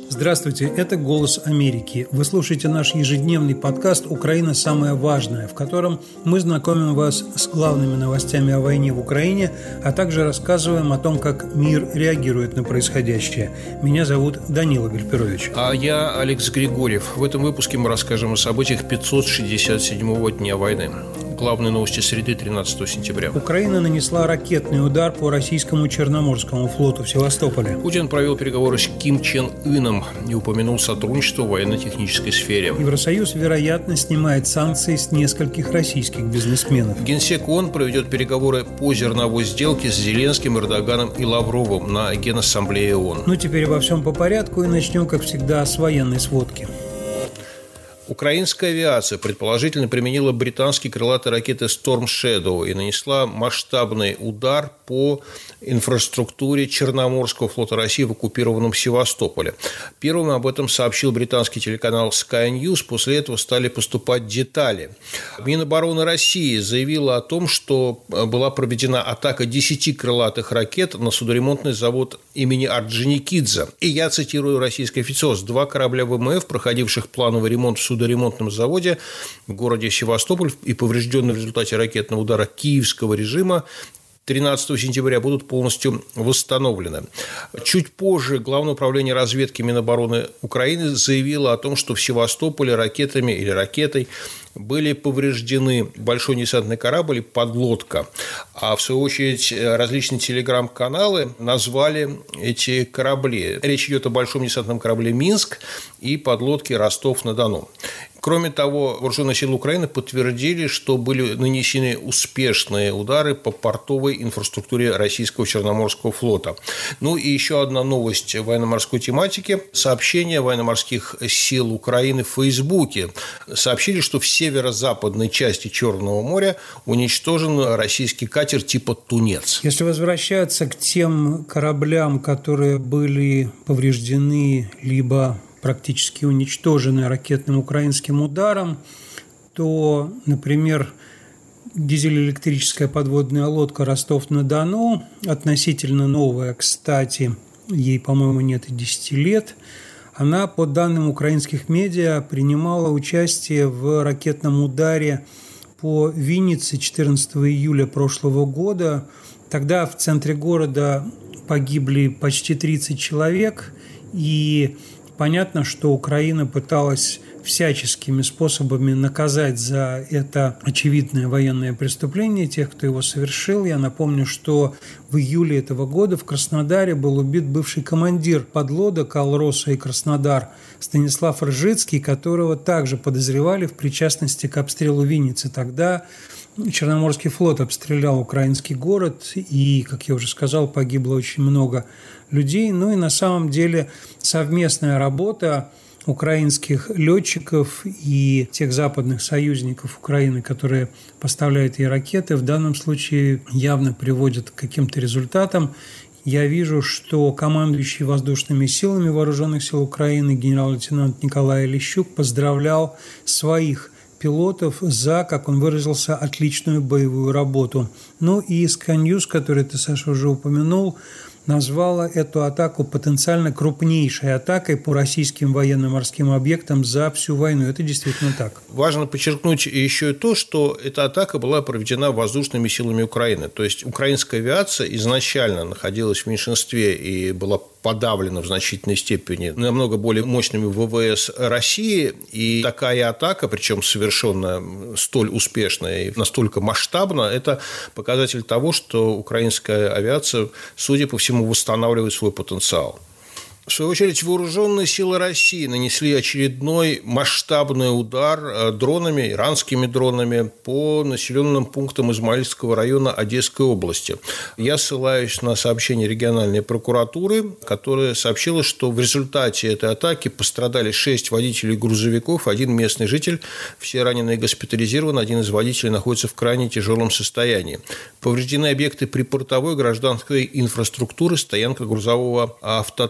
Здравствуйте, это «Голос Америки». Вы слушаете наш ежедневный подкаст «Украина. Самое важное», в котором мы знакомим вас с главными новостями о войне в Украине, а также рассказываем о том, как мир реагирует на происходящее. Меня зовут Данила Гальперович. А я Алекс Григорьев. В этом выпуске мы расскажем о событиях 567-го дня войны. Главные новости среды 13 сентября. Украина нанесла ракетный удар по российскому Черноморскому флоту в Севастополе. Путин провел переговоры с Ким Чен Ыном и упомянул сотрудничество в военно-технической сфере. Евросоюз, вероятно, снимает санкции с нескольких российских бизнесменов. Генсек ООН проведет переговоры по зерновой сделке с Зеленским, Эрдоганом и Лавровым на Генассамблее ООН. Ну, теперь обо всем по порядку и начнем, как всегда, с военной сводки. Украинская авиация предположительно применила британские крылатые ракеты Storm Shadow и нанесла масштабный удар по инфраструктуре Черноморского флота России в оккупированном Севастополе. Первым об этом сообщил британский телеканал Sky News. После этого стали поступать детали. Минобороны России заявила о том, что была проведена атака 10 крылатых ракет на судоремонтный завод имени Орджоникидзе. И я цитирую российский официоз: 2 корабля ВМФ, проходивших плановый ремонт в судоремонтном заводе в городе Севастополь и поврежденные в результате ракетного удара киевского режима, 13 сентября будут полностью восстановлены. Чуть позже Главное управление разведки Минобороны Украины заявило о том, что в Севастополе ракетой были повреждены большой десантный корабль и подлодка. А в свою очередь различные телеграм-каналы назвали эти корабли. Речь идет о большом десантном корабле «Минск» и подлодке «Ростов-на-Дону». Кроме того, вооруженные силы Украины подтвердили, что были нанесены успешные удары по портовой инфраструктуре российского Черноморского флота. Ну и еще одна новость военно-морской тематики. Сообщение военно-морских сил Украины в Фейсбуке сообщили, что в северо-западной части Черного моря уничтожен российский катер типа «Тунец». Если возвращаться к тем кораблям, которые были повреждены либо практически уничтожены ракетным украинским ударом, то, например, дизель-электрическая подводная лодка «Ростов-на-Дону», относительно новая, кстати, ей, по-моему, нет и 10 лет, она, по данным украинских медиа, принимала участие в ракетном ударе по Виннице 14 июля прошлого года. Тогда в центре города погибли почти 30 человек, и понятно, что Украина пыталась всяческими способами наказать за это очевидное военное преступление тех, кто его совершил. Я напомню, что в июле этого года в Краснодаре был убит бывший командир подлодок «Алроса» и «Краснодар» Станислав Ржицкий, которого также подозревали в причастности к обстрелу Винницы. Тогда Черноморский флот обстрелял украинский город, и, как я уже сказал, погибло очень много людей. Ну и на самом деле совместная работа украинских летчиков и тех западных союзников Украины, которые поставляют ей ракеты, в данном случае явно приводит к каким-то результатам. Я вижу, что командующий воздушными силами Вооруженных сил Украины генерал-лейтенант Николай Лещук поздравлял своих пилотов за, как он выразился, отличную боевую работу. Ну и Sky News, который ты, Саша, уже упомянул, назвала эту атаку потенциально крупнейшей атакой по российским военно-морским объектам за всю войну. Это действительно так. Важно подчеркнуть еще и то, что эта атака была проведена воздушными силами Украины. То есть украинская авиация изначально находилась в меньшинстве и была подавлена в значительной степени намного более мощными ВВС России. И такая атака, причем совершенно столь успешная и настолько масштабная, это показатель того, что украинская авиация, судя по всему, восстанавливает свой потенциал. В свою очередь, вооруженные силы России нанесли очередной масштабный удар дронами, иранскими дронами по населенным пунктам Измаильского района Одесской области. Я ссылаюсь на сообщение региональной прокуратуры, которая сообщила, что в результате этой атаки пострадали 6 водителей грузовиков, 1 местный житель. Все раненые госпитализированы, 1 из водителей находится в крайне тяжелом состоянии. Повреждены объекты припортовой гражданской инфраструктуры, стоянка грузового автотранспорта.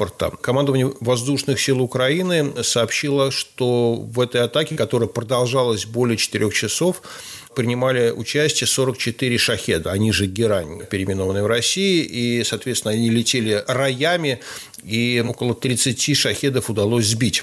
экспорта. Командование воздушных сил Украины сообщило, что в этой атаке, которая продолжалась более 4 часов, принимали участие 44 шахеда, они же «Герань», переименованные в России, и, соответственно, они летели роями, и около 30 шахедов удалось сбить.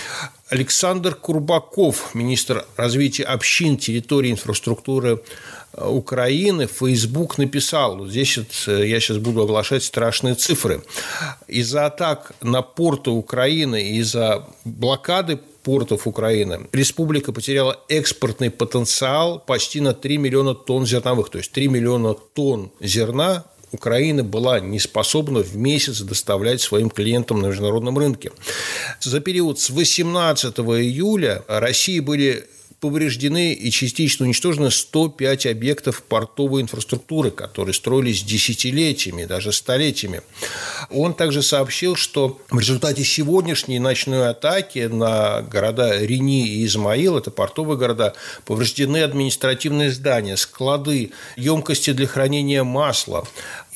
Александр Курбаков, министр развития общин, территории, инфраструктуры Украины, в Facebook написал, здесь я сейчас буду оглашать страшные цифры, из-за атак на порты Украины, из-за блокады портов Украины республика потеряла экспортный потенциал почти на 3 миллиона тонн зерновых, то есть 3 миллиона тонн зерна Украина была не способна в месяц доставлять своим клиентам на международном рынке. За период с 18 июля России были повреждены и частично уничтожены 105 объектов портовой инфраструктуры, которые строились десятилетиями, даже столетиями. Он также сообщил, что в результате сегодняшней ночной атаки на города Рени и Измаил, это портовые города, повреждены административные здания, склады, емкости для хранения масла.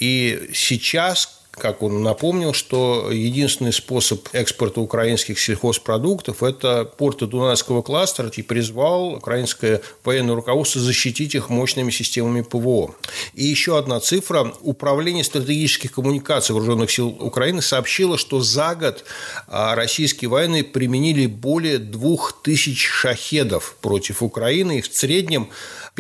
И сейчас, как он напомнил, что единственный способ экспорта украинских сельхозпродуктов – это порты Дунайского кластера, и призвал украинское военное руководство защитить их мощными системами ПВО. И еще одна цифра. Управление стратегических коммуникаций Вооруженных сил Украины сообщило, что за год российские военные применили более 2000 шахедов против Украины, и в среднем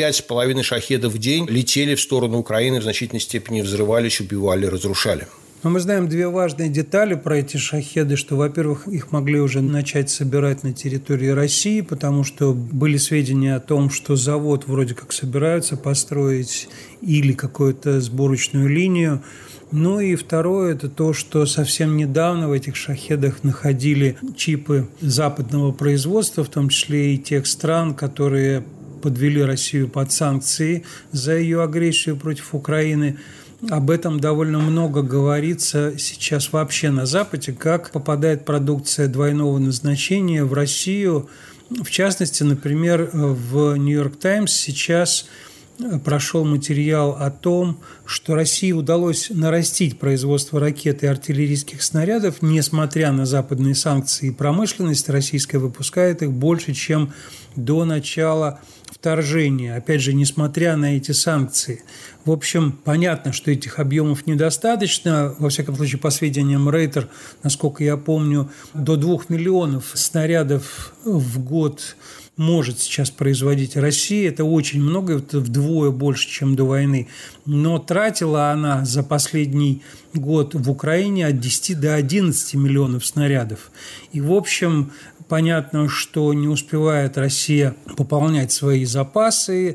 5,5 шахедов в день летели в сторону Украины, в значительной степени взрывались, убивали, разрушали. Но мы знаем две важные детали про эти шахеды, что, во-первых, их могли уже начать собирать на территории России, потому что были сведения о том, что завод вроде как собираются построить или какую-то сборочную линию. Ну и второе – это то, что совсем недавно в этих шахедах находили чипы западного производства, в том числе и тех стран, которые подвели Россию под санкции за ее агрессию против Украины. Об этом довольно много говорится сейчас вообще на Западе, как попадает продукция двойного назначения в Россию. В частности, например, в «Нью-Йорк Таймс» сейчас прошел материал о том, что России удалось нарастить производство ракет и артиллерийских снарядов, несмотря на западные санкции, и промышленность российская выпускает их больше, чем до начала вторжения, опять же, несмотря на эти санкции. В общем, понятно, что этих объемов недостаточно. Во всяком случае, по сведениям Рейтер, насколько я помню, до 2 миллионов снарядов в год может сейчас производить Россия. Это очень много, это вдвое больше, чем до войны. Но тратила она за последний год в Украине от 10 до 11 миллионов снарядов. И, в общем, понятно, что не успевает Россия пополнять свои запасы,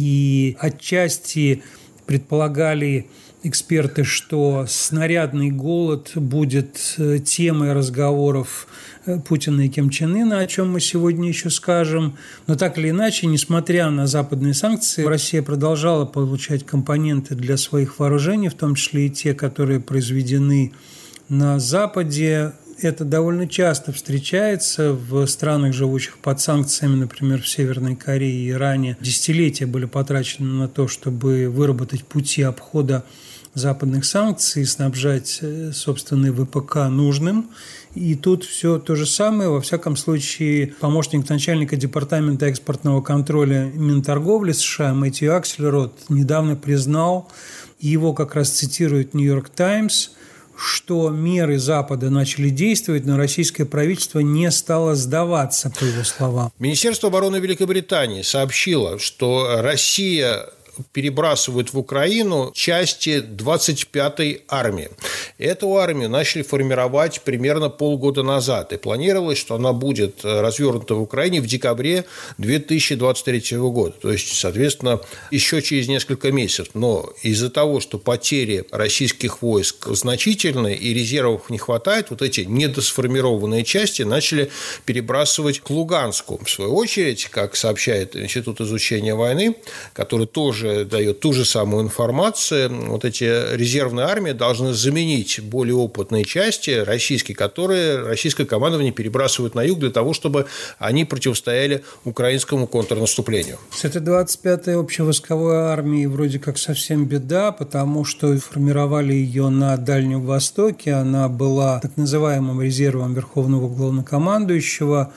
и отчасти предполагали эксперты, что снарядный голод будет темой разговоров Путина и Ким Чен Ына, о чем мы сегодня еще скажем. Но так или иначе, несмотря на западные санкции, Россия продолжала получать компоненты для своих вооружений, в том числе и те, которые произведены на Западе. Это довольно часто встречается в странах, живущих под санкциями, например, в Северной Корее и Иране. Десятилетия были потрачены на то, чтобы выработать пути обхода западных санкций и снабжать собственный ВПК нужным. И тут все то же самое. Во всяком случае, помощник начальника Департамента экспортного контроля Минторговли США Мэтью Аксельрод недавно признал, и его как раз цитирует «Нью-Йорк Таймс», что меры Запада начали действовать, но российское правительство не стало сдаваться, по его словам. Министерство обороны Великобритании сообщило, что Россия перебрасывают в Украину части 25-й армии. Эту армию начали формировать примерно полгода назад, и планировалось, что она будет развернута в Украине в декабре 2023 года, то есть, соответственно, еще через несколько месяцев. Но из-за того, что потери российских войск значительные и резервов не хватает, вот эти недосформированные части начали перебрасывать к Луганску. В свою очередь, как сообщает Институт изучения войны, который тоже также дает ту же самую информацию. Вот эти резервные армии должны заменить более опытные части российские, которые российское командование перебрасывает на юг для того, чтобы они противостояли украинскому контрнаступлению. С этой 25-й общевойсковой армией вроде как совсем беда, потому что формировали ее на Дальнем Востоке. Она была так называемым резервом Верховного Главнокомандующего,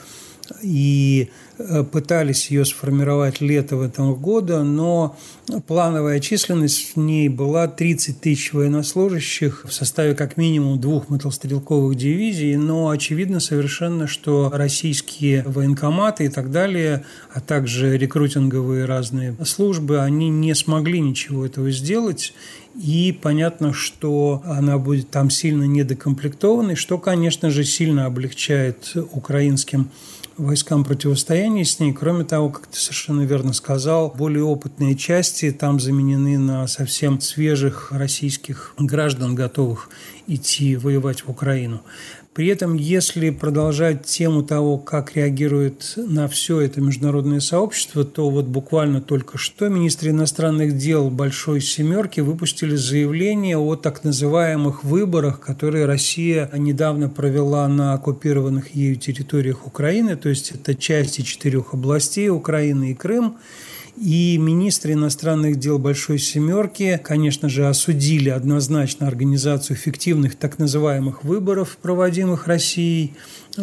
и пытались ее сформировать летом этого года, но плановая численность в ней была 30 тысяч военнослужащих в составе как минимум 2 мотострелковых дивизий, но очевидно совершенно, что российские военкоматы и так далее, а также рекрутинговые разные службы, они не смогли ничего этого сделать, и понятно, что она будет там сильно недокомплектованной, что, конечно же, сильно облегчает украинским войскам противостояния с ней. Кроме того, как ты совершенно верно сказал, более опытные части там заменены на совсем свежих российских граждан, готовых идти воевать в Украину. При этом, если продолжать тему того, как реагирует на все это международное сообщество, то вот буквально только что министры иностранных дел Большой Семерки выпустили заявление о так называемых выборах, которые Россия недавно провела на оккупированных ею территориях Украины, то есть это части 4 областей Украины и Крым. И министры иностранных дел Большой Семерки, конечно же, осудили однозначно организацию фиктивных так называемых выборов, проводимых Россией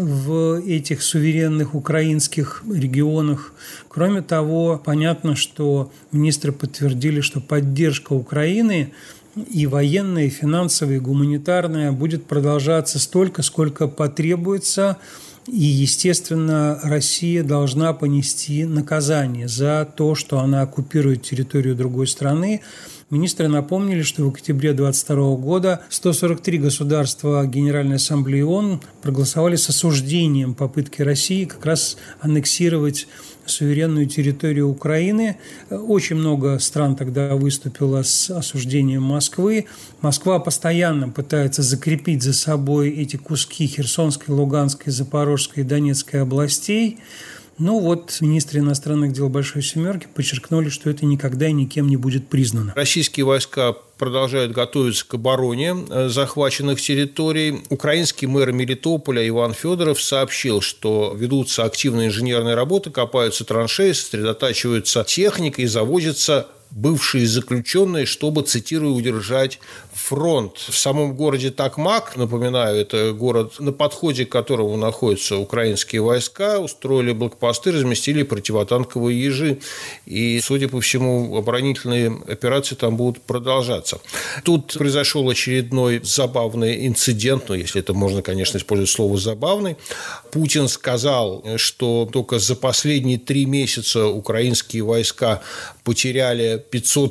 в этих суверенных украинских регионах. Кроме того, понятно, что министры подтвердили, что поддержка Украины и военная, и финансовая, и гуманитарная будет продолжаться столько, сколько потребуется. И, естественно, Россия должна понести наказание за то, что она оккупирует территорию другой страны. Министры напомнили, что в октябре 2022 года 143 государства Генеральной Ассамблеи ООН проголосовали с осуждением попытки России как раз аннексировать суверенную территорию Украины. Очень много стран тогда выступило с осуждением Москвы. Москва постоянно пытается закрепить за собой эти куски Херсонской, Луганской, Запорожской и Донецкой областей. Но вот министры иностранных дел Большой Семерки подчеркнули, что это никогда и никем не будет признано. Российские войска продолжают готовиться к обороне захваченных территорий. Украинский мэр Мелитополя Иван Федоров сообщил, что ведутся активные инженерные работы, копаются траншеи, сосредотачивается техника и завозятся бывшие заключенные, чтобы, цитирую, удержать фронт. В самом городе Токмак, напоминаю, это город, на подходе к которому находятся украинские войска, устроили блокпосты, разместили противотанковые ежи. И, судя по всему, оборонительные операции там будут продолжаться. Тут произошел очередной забавный инцидент, если это можно, конечно, использовать слово «забавный». Путин сказал, что только за последние 3 месяца украинские войска потеряли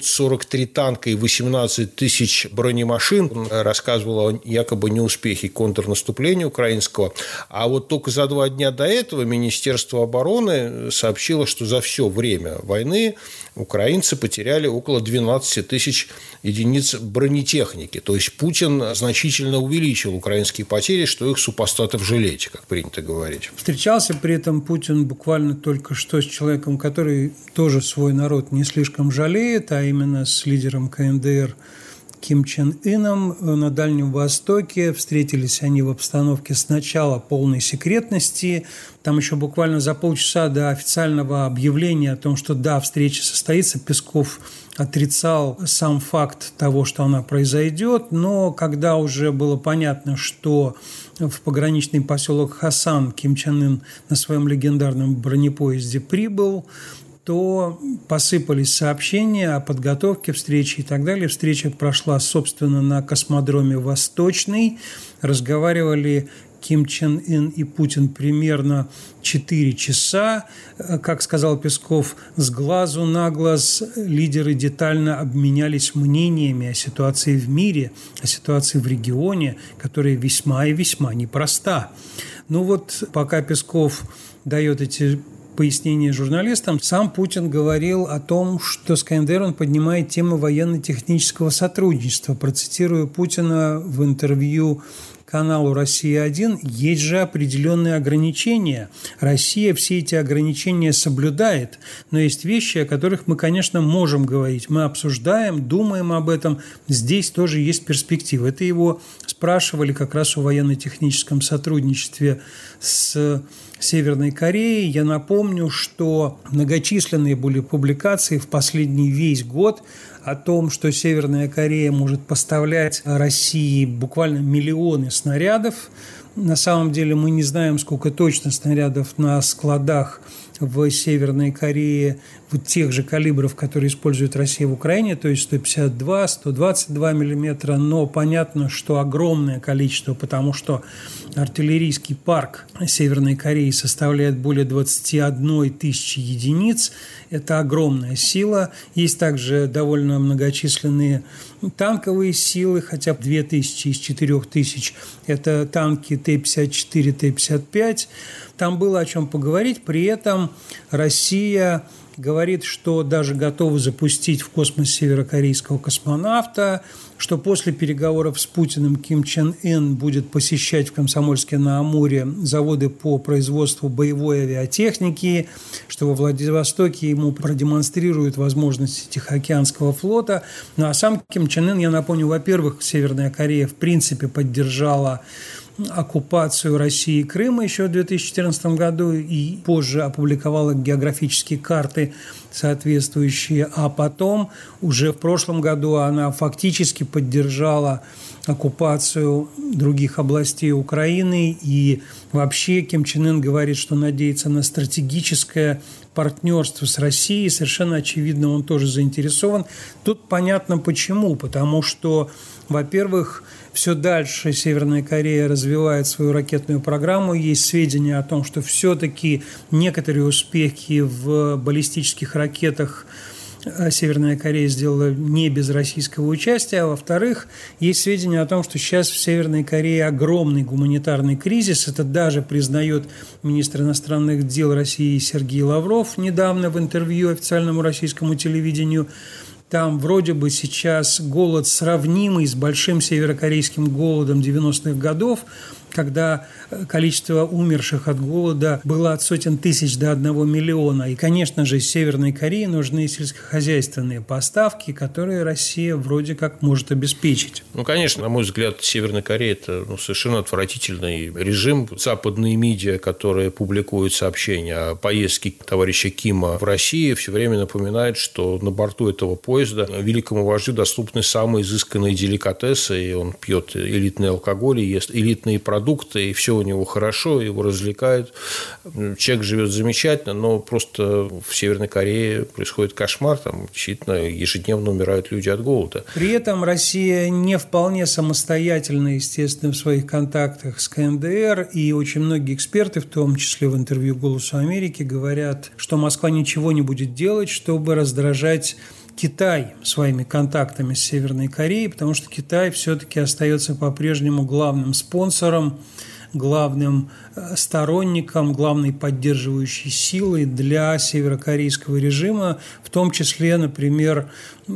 543 танка и 18 тысяч бронемашин. Он рассказывал о якобы неуспехе контрнаступления украинского. А вот только за 2 дня до этого Министерство обороны сообщило, что за все время войны украинцы потеряли около 12 тысяч единиц бронетехники. То есть Путин значительно увеличил украинские потери, что их супостатов жалеть, как принято говорить. Встречался при этом Путин буквально только что с человеком, который тоже свой народ не слишком жалеет, а именно с лидером КНДР Ким Чен Ыном на Дальнем Востоке. Встретились они в обстановке сначала полной секретности. Там еще буквально за полчаса до официального объявления о том, что да, встреча состоится, Песков отрицал сам факт того, что она произойдет. Но когда уже было понятно, что в пограничный поселок Хасан Ким Чен Ын на своем легендарном бронепоезде прибыл, то посыпались сообщения о подготовке встречи и так далее. Встреча прошла, собственно, на космодроме «Восточный». Разговаривали Ким Чен Ын и Путин примерно 4 часа. Как сказал Песков, с глазу на глаз лидеры детально обменялись мнениями о ситуации в мире, о ситуации в регионе, которая весьма и весьма непроста. Ну вот, пока Песков дает эти пояснение журналистам, сам Путин говорил о том, что с КНДР он поднимает тему военно-технического сотрудничества. Процитирую Путина в интервью каналу «Россия-1», есть же определенные ограничения. Россия все эти ограничения соблюдает, но есть вещи, о которых мы, конечно, можем говорить. Мы обсуждаем, думаем об этом. Здесь тоже есть перспективы. Это его спрашивали как раз о военно-техническом сотрудничестве с Северной Кореей. Я напомню, что многочисленные были публикации в последний весь год о том, что Северная Корея может поставлять России буквально миллионы снарядов. На самом деле мы не знаем, сколько точно снарядов на складах в Северной Корее, вот тех же калибров, которые использует Россия в Украине, то есть 152, 122 миллиметра, но понятно, что огромное количество, потому что артиллерийский парк Северной Кореи составляет более 21 тысячи единиц. Это огромная сила. Есть также довольно многочисленные танковые силы, хотя бы 2000 из 4000. Это танки Т-54, Т-55. Там было о чем поговорить. При этом Россия говорит, что даже готова запустить в космос северокорейского космонавта, что после переговоров с Путиным Ким Чен Ын будет посещать в Комсомольске-на-Амуре заводы по производству боевой авиатехники, что во Владивостоке ему продемонстрируют возможности Тихоокеанского флота. Ну а сам Ким Чен Ын, я напомню, во-первых, Северная Корея в принципе поддержала оккупацию России и Крыма еще в 2014 году и позже опубликовала географические карты соответствующие, а потом уже в прошлом году она фактически поддержала оккупацию других областей Украины, и вообще Ким Чен Ын говорит, что надеется на стратегическое партнерство с Россией. Совершенно очевидно, он тоже заинтересован. Тут понятно почему, потому что, во-первых, все дальше Северная Корея развивает свою ракетную программу. Есть сведения о том, что все-таки некоторые успехи в баллистических ракетах Северная Корея сделала не без российского участия. А во-вторых, есть сведения о том, что сейчас в Северной Корее огромный гуманитарный кризис. Это даже признает министр иностранных дел России Сергей Лавров недавно в интервью официальному российскому телевидению. Там вроде бы сейчас голод сравнимый с большим северокорейским голодом 90-х годов, когда количество умерших от голода было от сотен тысяч до 1 миллиона. И, конечно же, Северной Корее нужны сельскохозяйственные поставки, которые Россия вроде как может обеспечить. Ну, конечно, на мой взгляд, Северная Корея – это совершенно отвратительный режим. Западные медиа, которые публикуют сообщения о поездке товарища Кима в Россию, все время напоминают, что на борту этого поезда великому вождю доступны самые изысканные деликатесы, и он пьет элитный алкоголь, и ест элитные продукты, и все у него хорошо, его развлекают. Человек живет замечательно, но просто в Северной Корее происходит кошмар, там действительно ежедневно умирают люди от голода. При этом Россия не вполне самостоятельна, естественно, в своих контактах с КНДР, и очень многие эксперты, в том числе в интервью «Голосу Америки», говорят, что Москва ничего не будет делать, чтобы раздражать Китай своими контактами с Северной Кореей, потому что Китай все-таки остается по-прежнему главным спонсором, главным сторонником, главной поддерживающей силой для северокорейского режима, в том числе, например,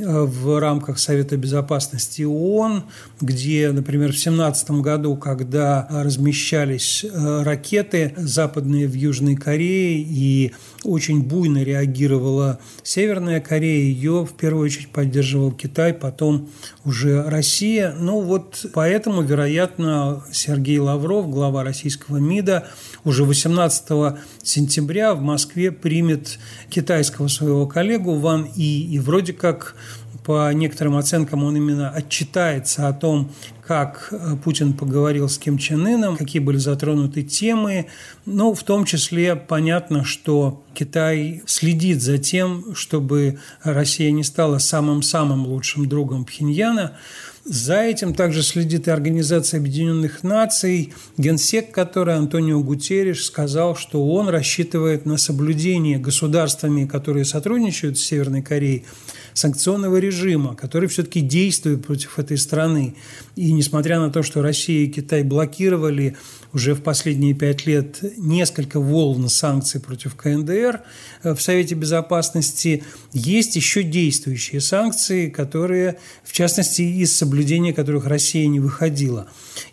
в рамках Совета Безопасности ООН, где, например, в 2017 году, когда размещались ракеты западные в Южной Корее и очень буйно реагировала Северная Корея, ее в первую очередь поддерживал Китай, потом уже Россия. Ну вот поэтому, вероятно, Сергей Лавров, глава российского МИДа, уже 18 сентября в Москве примет китайского своего коллегу Ван И, и вроде как по некоторым оценкам он именно отчитается о том, как Путин поговорил с Ким Чен Ыном, какие были затронуты темы. Ну, в том числе понятно, что Китай следит за тем, чтобы Россия не стала самым-самым лучшим другом Пхеньяна. За этим также следит и Организация Объединенных Наций. Генсек, который Антонио Гутерриш, сказал, что он рассчитывает на соблюдение государствами, которые сотрудничают с Северной Кореей, санкционного режима, который все-таки действует против этой страны. И несмотря на то, что Россия и Китай блокировали уже в последние 5 лет несколько волн санкций против КНДР в Совете Безопасности, есть еще действующие санкции, которые, в частности, из соблюдения которых Россия не выходила.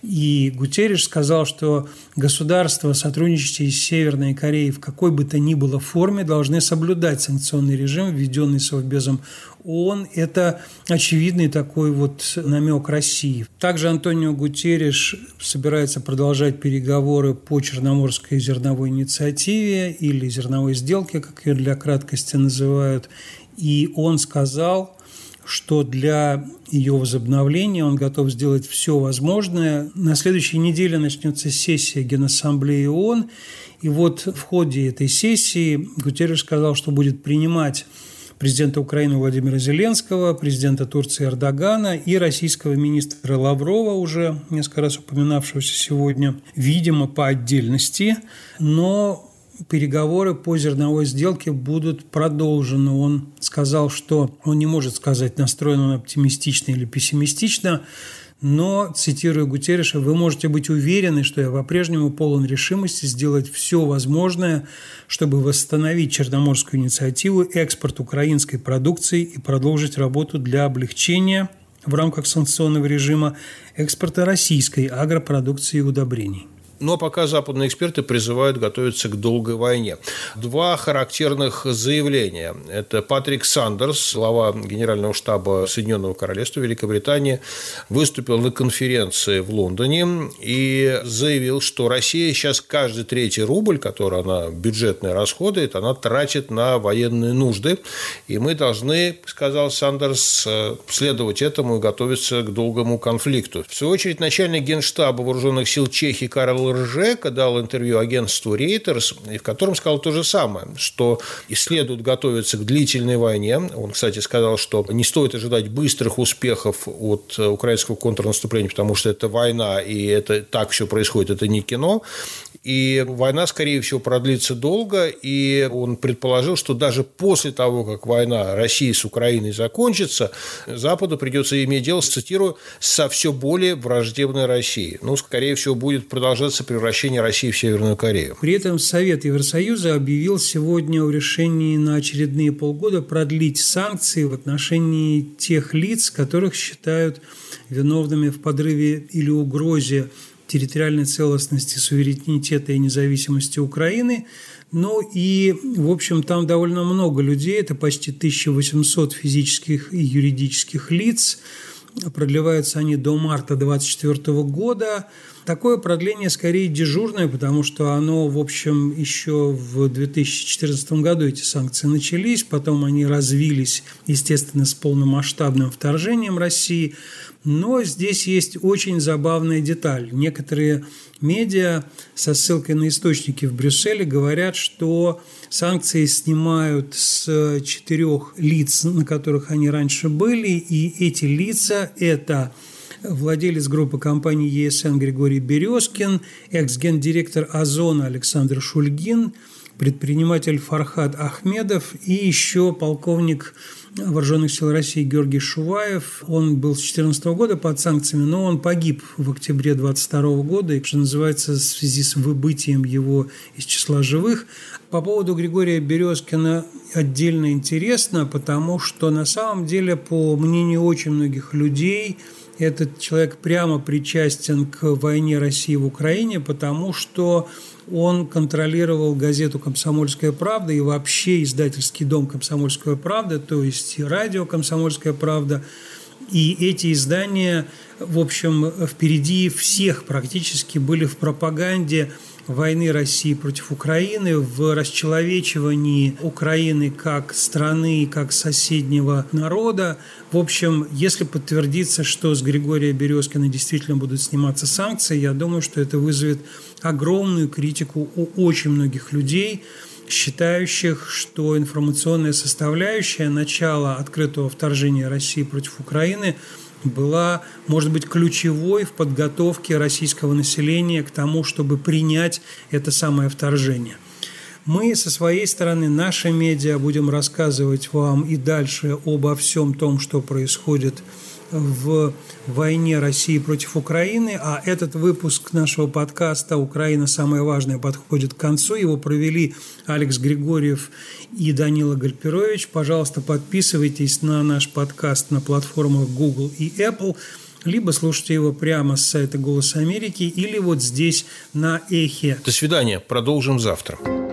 И Гутерриш сказал, что государства, сотрудничающие с Северной Кореей в какой бы то ни было форме, должны соблюдать санкционный режим, введенный Совбезом ООН. Это очевидный такой вот намек России. Также Антонио Гутерриш собирается продолжать переговоры по Черноморской зерновой инициативе или зерновой сделке, как ее для краткости называют. И он сказал, что для ее возобновления он готов сделать все возможное. На следующей неделе начнется сессия Генассамблеи ООН. И вот в ходе этой сессии Гутерриш сказал, что будет принимать президента Украины Владимира Зеленского, президента Турции Эрдогана и российского министра Лаврова, уже несколько раз упоминавшегося сегодня, видимо, по отдельности, но переговоры по зерновой сделке будут продолжены. Он сказал, что он не может сказать, настроен он оптимистично или пессимистично, но, цитирую Гутерриша, «Вы можете быть уверены, что я по-прежнему полон решимости сделать все возможное, чтобы восстановить Черноморскую инициативу, экспорт украинской продукции и продолжить работу для облегчения в рамках санкционного режима экспорта российской агропродукции и удобрений». Но пока западные эксперты призывают готовиться к долгой войне. 2 характерных заявления. Это Патрик Сандерс, глава Генерального штаба Соединенного Королевства Великобритании, выступил на конференции в Лондоне и заявил, что Россия сейчас каждый 3-й рубль, который она бюджетный расходует, она тратит на военные нужды. И мы должны, сказал Сандерс, следовать этому и готовиться к долгому конфликту. В свою очередь, начальник Генштаба Вооруженных сил Чехии Карл Ржека дал интервью агентству Reuters, в котором сказал то же самое, что следует готовиться к длительной войне. Он, кстати, сказал, что не стоит ожидать быстрых успехов от украинского контрнаступления, потому что это война, и это так все происходит, это не кино. И война, скорее всего, продлится долго, и он предположил, что даже после того, как война России с Украиной закончится, Западу придется иметь дело, цитирую, со все более враждебной Россией. Скорее всего, будет продолжаться превращение России в Северную Корею. При этом Совет Евросоюза объявил сегодня о решении на очередные полгода продлить санкции в отношении тех лиц, которых считают виновными в подрыве или угрозе территориальной целостности, суверенитета и независимости Украины. И, в общем, там довольно много людей, это почти 1800 физических и юридических лиц. Продлеваются они до марта 2024 года. Такое продление скорее дежурное, потому что оно, в общем, еще в 2014 году эти санкции начались, потом они развились, естественно, с полномасштабным вторжением России. Но здесь есть очень забавная деталь. Некоторые медиа со ссылкой на источники в Брюсселе говорят, что санкции снимают с 4 лиц, на которых они раньше были, и эти лица – это владелец группы компаний ЕСН Григорий Березкин, экс-гендиректор Озона Александр Шульгин, предприниматель Фархад Ахмедов и еще полковник Вооруженных сил России Георгий Шуваев. Он был с 2014 года под санкциями, но он погиб в октябре 2022 года, и, что называется, в связи с выбытием его из числа живых. По поводу Григория Березкина отдельно интересно, потому что на самом деле, по мнению очень многих людей, этот человек прямо причастен к войне России в Украине, потому что он контролировал газету «Комсомольская правда» и вообще издательский дом «Комсомольская правда», то есть и радио «Комсомольская правда». И эти издания, в общем, впереди всех практически были в пропаганде войны России против Украины, в расчеловечивании Украины как страны, как соседнего народа. В общем, если подтвердится, что с Григория Березкина действительно будут сниматься санкции, я думаю, что это вызовет огромную критику у очень многих людей, считающих, что информационная составляющая начала открытого вторжения России против Украины была, может быть, ключевой в подготовке российского населения к тому, чтобы принять это самое вторжение. Мы со своей стороны, наша медиа, будем рассказывать вам и дальше обо всем том, что происходит в войне России против Украины, а этот выпуск нашего подкаста «Украина. Самое важное» подходит к концу. Его провели Алекс Григорьев и Данила Гальперович. Пожалуйста, подписывайтесь на наш подкаст на платформах Google и Apple, либо слушайте его прямо с сайта «Голос Америки» или вот здесь на Эхе. До свидания. Продолжим завтра.